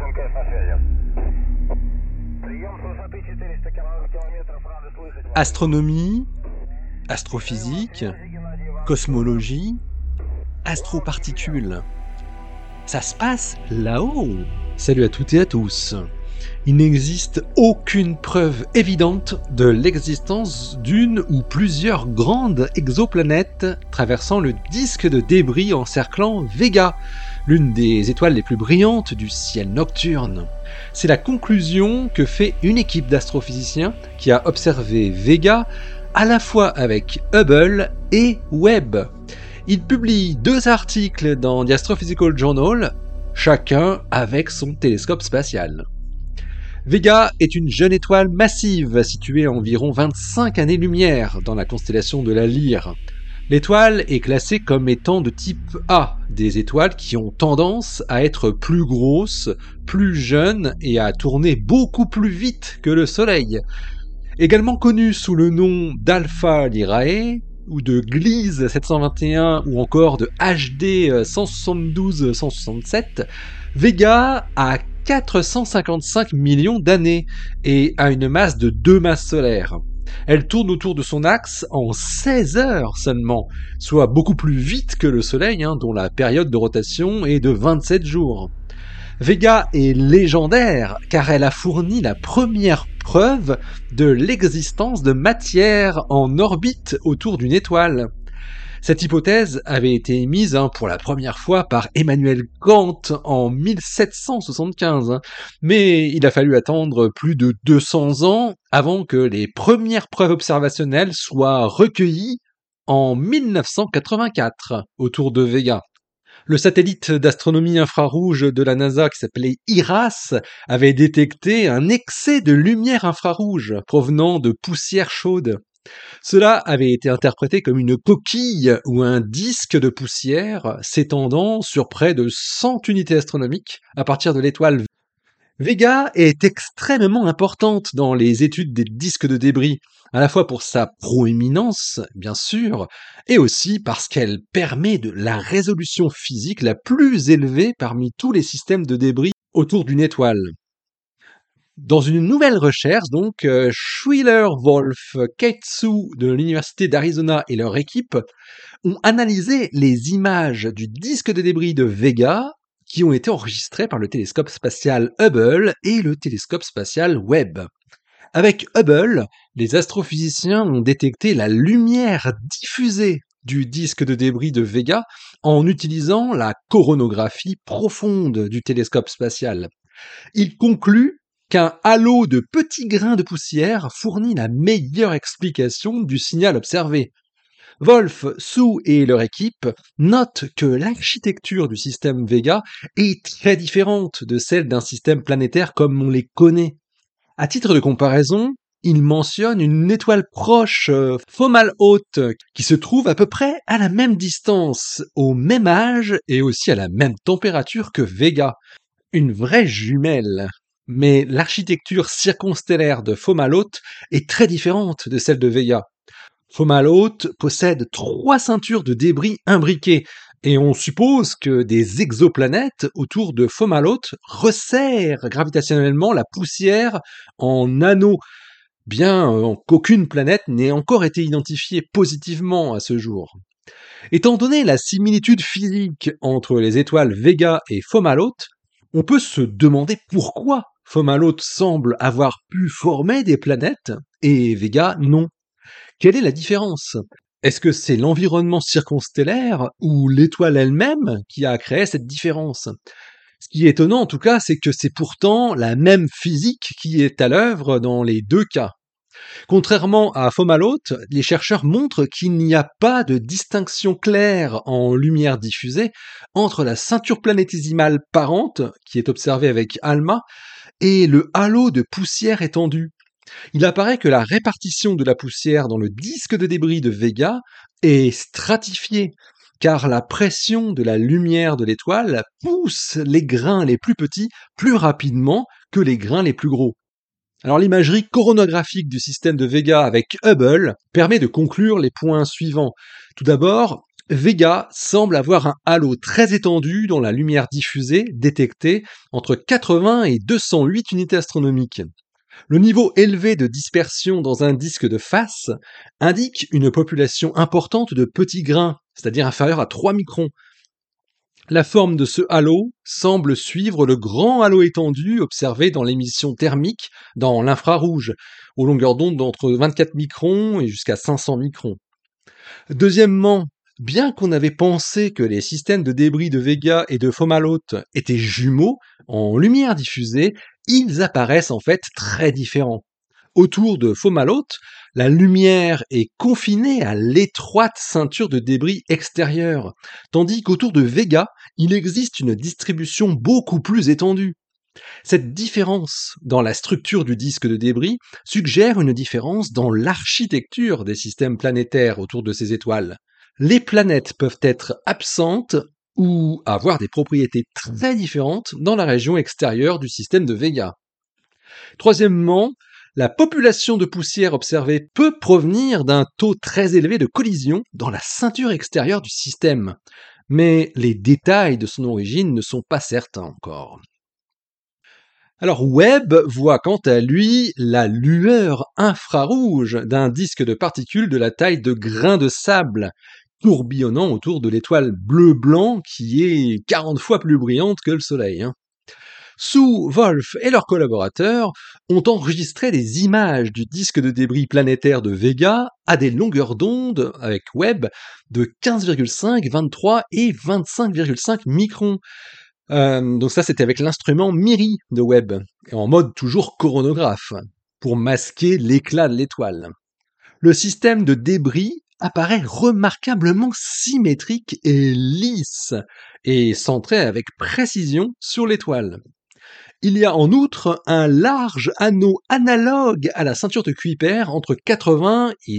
МКС на связи. Прием с высоты 400 километров. Рады слышать вас. Astronomie, astrophysique, cosmologie, astroparticules. Ça se passe là-haut. Salut à toutes et à tous. Il n'existe aucune preuve évidente de l'existence d'une ou plusieurs grandes exoplanètes traversant le disque de débris encerclant Vega, l'une des étoiles les plus brillantes du ciel nocturne. C'est la conclusion que fait une équipe d'astrophysiciens qui a observé Vega à la fois avec Hubble et Webb. Ils publient 2 articles dans The Astrophysical Journal, chacun avec son télescope spatial. Vega est une jeune étoile massive située à environ 25 années-lumière dans la constellation de la Lyre. L'étoile est classée comme étant de type A, des étoiles qui ont tendance à être plus grosses, plus jeunes et à tourner beaucoup plus vite que le Soleil. Également connue sous le nom d'Alpha Lyrae, ou de Gliese 721, ou encore de HD 172-167, Vega a 455 millions d'années et a une masse de 2 masses solaires. Elle tourne autour de son axe en 16 heures seulement, soit beaucoup plus vite que le Soleil, dont la période de rotation est de 27 jours. Vega est légendaire car elle a fourni la première preuve de l'existence de matière en orbite autour d'une étoile. Cette hypothèse avait été émise pour la première fois par Emmanuel Kant en 1775, mais il a fallu attendre plus de 200 ans avant que les premières preuves observationnelles soient recueillies en 1984 autour de Vega. Le satellite d'astronomie infrarouge de la NASA qui s'appelait IRAS avait détecté un excès de lumière infrarouge provenant de poussière chaude. Cela avait été interprété comme une coquille ou un disque de poussière s'étendant sur près de 100 unités astronomiques à partir de l'étoile. Vega est extrêmement importante dans les études des disques de débris, à la fois pour sa proéminence, bien sûr, et aussi parce qu'elle permet de la résolution physique la plus élevée parmi tous les systèmes de débris autour d'une étoile. Dans une nouvelle recherche, donc, Schuyler, Wolf, Keitsu de l'Université d'Arizona et leur équipe ont analysé les images du disque de débris de Vega qui ont été enregistrées par le télescope spatial Hubble et le télescope spatial Webb. Avec Hubble, les astrophysiciens ont détecté la lumière diffusée du disque de débris de Vega en utilisant la coronographie profonde du télescope spatial. Ils concluent qu'un halo de petits grains de poussière fournit la meilleure explication du signal observé. Wolf, Su et leur équipe notent que l'architecture du système Vega est très différente de celle d'un système planétaire comme on les connaît. À titre de comparaison, ils mentionnent une étoile proche, Fomalhaut, qui se trouve à peu près à la même distance, au même âge et aussi à la même température que Vega. Une vraie jumelle. Mais l'architecture circonstellaire de Fomalhaut est très différente de celle de Vega. Fomalhaut possède 3 ceintures de débris imbriquées, et on suppose que des exoplanètes autour de Fomalhaut resserrent gravitationnellement la poussière en anneaux, bien qu'aucune planète n'ait encore été identifiée positivement à ce jour. Étant donné la similitude physique entre les étoiles Vega et Fomalhaut, on peut se demander pourquoi Fomalhaut semble avoir pu former des planètes et Vega non. Quelle est la différence ? Est-ce que c'est l'environnement circonstellaire ou l'étoile elle-même qui a créé cette différence ? Ce qui est étonnant en tout cas, c'est que c'est pourtant la même physique qui est à l'œuvre dans les 2 cas. Contrairement à Fomalhaut, les chercheurs montrent qu'il n'y a pas de distinction claire en lumière diffusée entre la ceinture planétésimale parente, qui est observée avec ALMA, et le halo de poussière étendu. Il apparaît que la répartition de la poussière dans le disque de débris de Vega est stratifiée, car la pression de la lumière de l'étoile pousse les grains les plus petits plus rapidement que les grains les plus gros. Alors l'imagerie coronographique du système de Vega avec Hubble permet de conclure les points suivants. Tout d'abord, Vega semble avoir un halo très étendu dans la lumière diffusée détectée entre 80 et 208 unités astronomiques. Le niveau élevé de dispersion dans un disque de face indique une population importante de petits grains, c'est-à-dire inférieurs à 3 microns. La forme de ce halo semble suivre le grand halo étendu observé dans l'émission thermique dans l'infrarouge, aux longueurs d'onde d'entre 24 microns et jusqu'à 500 microns. Deuxièmement, bien qu'on avait pensé que les systèmes de débris de Vega et de Fomalhaut étaient jumeaux en lumière diffusée, ils apparaissent en fait très différents. Autour de Fomalhaut, la lumière est confinée à l'étroite ceinture de débris extérieurs, tandis qu'autour de Vega, il existe une distribution beaucoup plus étendue. Cette différence dans la structure du disque de débris suggère une différence dans l'architecture des systèmes planétaires autour de ces étoiles. Les planètes peuvent être absentes ou avoir des propriétés très différentes dans la région extérieure du système de Vega. Troisièmement, la population de poussière observée peut provenir d'un taux très élevé de collision dans la ceinture extérieure du système, mais les détails de son origine ne sont pas certains encore. Alors Webb voit quant à lui la lueur infrarouge d'un disque de particules de la taille de grains de sable, tourbillonnant autour de l'étoile bleu-blanc qui est 40 fois plus brillante que le Soleil. Sue, Wolf et leurs collaborateurs ont enregistré des images du disque de débris planétaire de Vega à des longueurs d'onde avec Webb de 15,5, 23 et 25,5 microns. Donc ça, c'était avec l'instrument MIRI de Webb, en mode toujours coronographe, pour masquer l'éclat de l'étoile. Le système de débris apparaît remarquablement symétrique et lisse, et centré avec précision sur l'étoile. Il y a en outre un large anneau analogue à la ceinture de Kuiper entre 80 et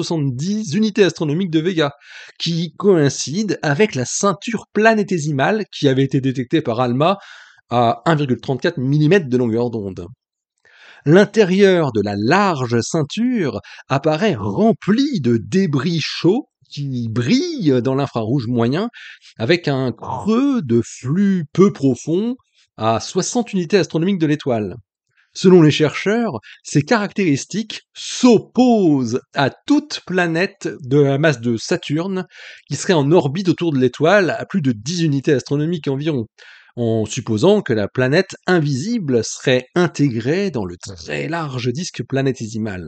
170 unités astronomiques de Vega, qui coïncide avec la ceinture planétésimale qui avait été détectée par ALMA à 1,34 mm de longueur d'onde. L'intérieur de la large ceinture apparaît rempli de débris chauds qui brillent dans l'infrarouge moyen avec un creux de flux peu profond à 60 unités astronomiques de l'étoile. Selon les chercheurs, ces caractéristiques s'opposent à toute planète de la masse de Saturne qui serait en orbite autour de l'étoile à plus de 10 unités astronomiques environ, en supposant que la planète invisible serait intégrée dans le très large disque planétésimal.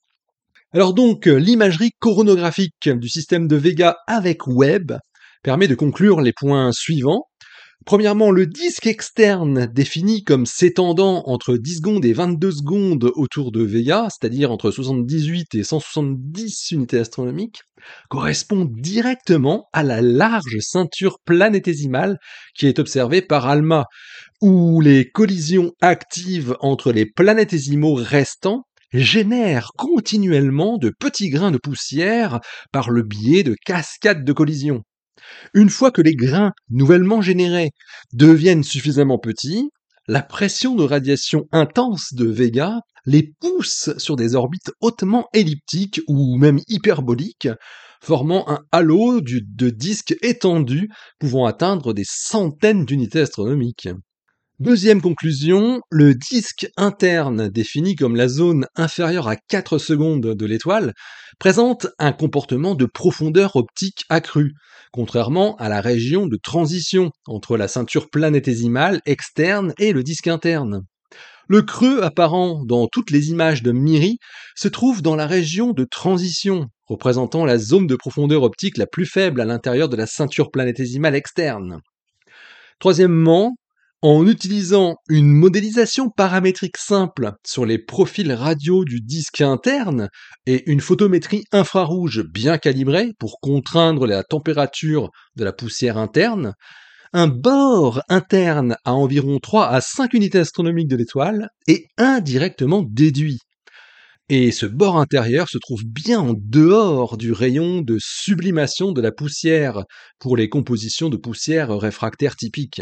Alors donc, l'imagerie coronographique du système de Vega avec Webb permet de conclure les points suivants. Premièrement, le disque externe défini comme s'étendant entre 10 secondes et 22 secondes autour de Vega, c'est-à-dire entre 78 et 170 unités astronomiques, correspond directement à la large ceinture planétésimale qui est observée par ALMA, où les collisions actives entre les planétésimaux restants génèrent continuellement de petits grains de poussière par le biais de cascades de collisions. Une fois que les grains nouvellement générés deviennent suffisamment petits, la pression de radiation intense de Vega les pousse sur des orbites hautement elliptiques ou même hyperboliques, formant un halo de disques étendus pouvant atteindre des centaines d'unités astronomiques. Deuxième conclusion, le disque interne, défini comme la zone inférieure à 4 secondes de l'étoile, présente un comportement de profondeur optique accrue, contrairement à la région de transition entre la ceinture planétésimale externe et le disque interne. Le creux apparent dans toutes les images de MIRI se trouve dans la région de transition, représentant la zone de profondeur optique la plus faible à l'intérieur de la ceinture planétésimale externe. Troisièmement, en utilisant une modélisation paramétrique simple sur les profils radio du disque interne et une photométrie infrarouge bien calibrée pour contraindre la température de la poussière interne, un bord interne à environ 3 à 5 unités astronomiques de l'étoile est indirectement déduit. Et ce bord intérieur se trouve bien en dehors du rayon de sublimation de la poussière pour les compositions de poussière réfractaire typiques,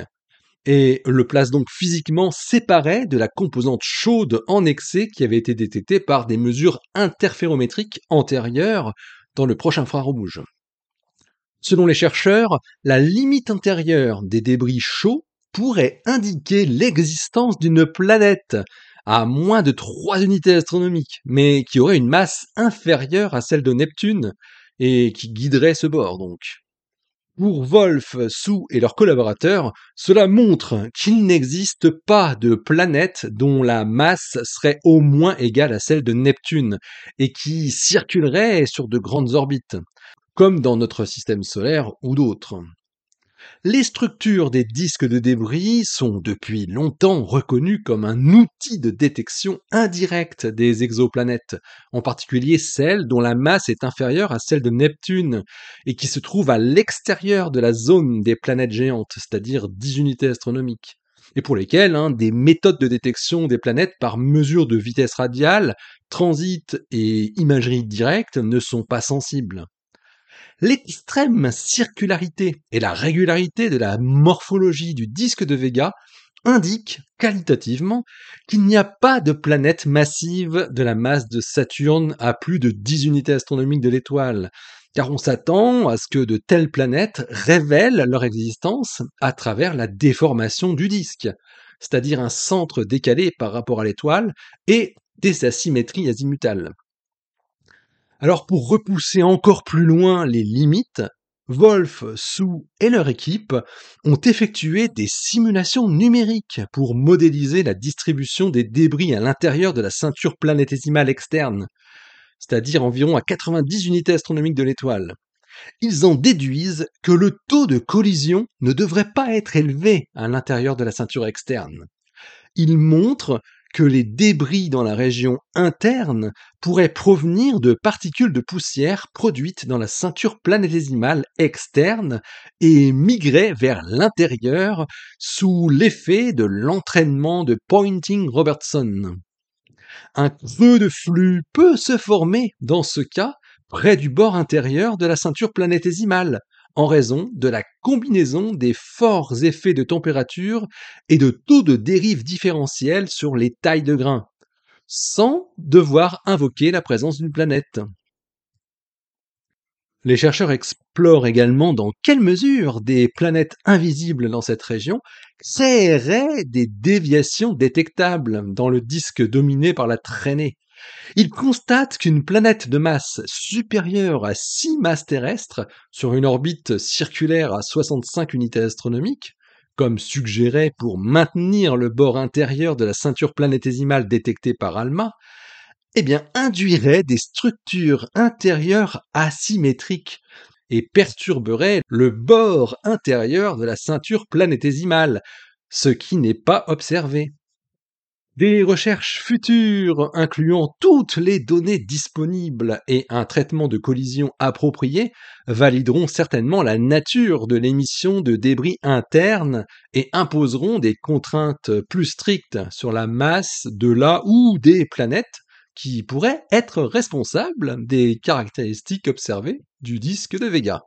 et le place donc physiquement séparé de la composante chaude en excès qui avait été détectée par des mesures interférométriques antérieures dans le proche infrarouge. Selon les chercheurs, la limite intérieure des débris chauds pourrait indiquer l'existence d'une planète à moins de 3 unités astronomiques, mais qui aurait une masse inférieure à celle de Neptune et qui guiderait ce bord donc. Pour Wolf, Su et leurs collaborateurs, cela montre qu'il n'existe pas de planète dont la masse serait au moins égale à celle de Neptune et qui circulerait sur de grandes orbites, comme dans notre système solaire ou d'autres. Les structures des disques de débris sont depuis longtemps reconnues comme un outil de détection indirecte des exoplanètes, en particulier celles dont la masse est inférieure à celle de Neptune et qui se trouvent à l'extérieur de la zone des planètes géantes, c'est-à-dire 10 unités astronomiques, et pour lesquelles des méthodes de détection des planètes par mesure de vitesse radiale, transit et imagerie directe ne sont pas sensibles. L'extrême circularité et la régularité de la morphologie du disque de Vega indiquent qualitativement qu'il n'y a pas de planète massive de la masse de Saturne à plus de 10 unités astronomiques de l'étoile, car on s'attend à ce que de telles planètes révèlent leur existence à travers la déformation du disque, c'est-à-dire un centre décalé par rapport à l'étoile et des asymétries azimutales. Alors pour repousser encore plus loin les limites, Wolf, Su et leur équipe ont effectué des simulations numériques pour modéliser la distribution des débris à l'intérieur de la ceinture planétésimale externe, c'est-à-dire environ à 90 unités astronomiques de l'étoile. Ils en déduisent que le taux de collision ne devrait pas être élevé à l'intérieur de la ceinture externe. Il montre que les débris dans la région interne pourraient provenir de particules de poussière produites dans la ceinture planétésimale externe et migrer vers l'intérieur sous l'effet de l'entraînement de Poynting-Robertson. Un creux de flux peut se former dans ce cas près du bord intérieur de la ceinture planétésimale, en raison de la combinaison des forts effets de température et de taux de dérive différentiels sur les tailles de grains, sans devoir invoquer la présence d'une planète. Les chercheurs explorent également dans quelle mesure des planètes invisibles dans cette région créeraient des déviations détectables dans le disque dominé par la traînée. Ils constatent qu'une planète de masse supérieure à 6 masses terrestres sur une orbite circulaire à 65 unités astronomiques, comme suggéré pour maintenir le bord intérieur de la ceinture planétésimale détectée par ALMA, induirait des structures intérieures asymétriques et perturberait le bord intérieur de la ceinture planétésimale, ce qui n'est pas observé. Des recherches futures incluant toutes les données disponibles et un traitement de collision approprié valideront certainement la nature de l'émission de débris internes et imposeront des contraintes plus strictes sur la masse de la ou des planètes qui pourraient être responsables des caractéristiques observées du disque de Vega.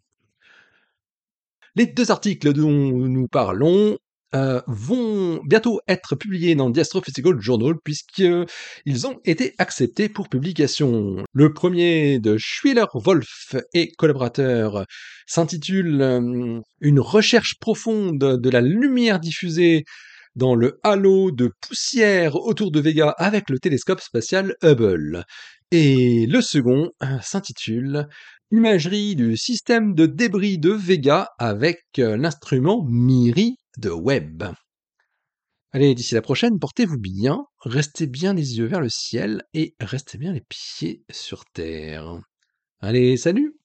Les 2 articles dont nous parlons vont bientôt être publiés dans The Astrophysical Journal puisqu'ils ont été acceptés pour publication. Le premier de Schwiller, Wolf et collaborateurs s'intitule Une recherche profonde de la lumière diffusée dans le halo de poussière autour de Vega avec le télescope spatial Hubble. Et le second s'intitule Imagerie du système de débris de Vega avec l'instrument MIRI de Webb. Allez, d'ici la prochaine, portez-vous bien, restez bien les yeux vers le ciel et restez bien les pieds sur terre. Allez, salut!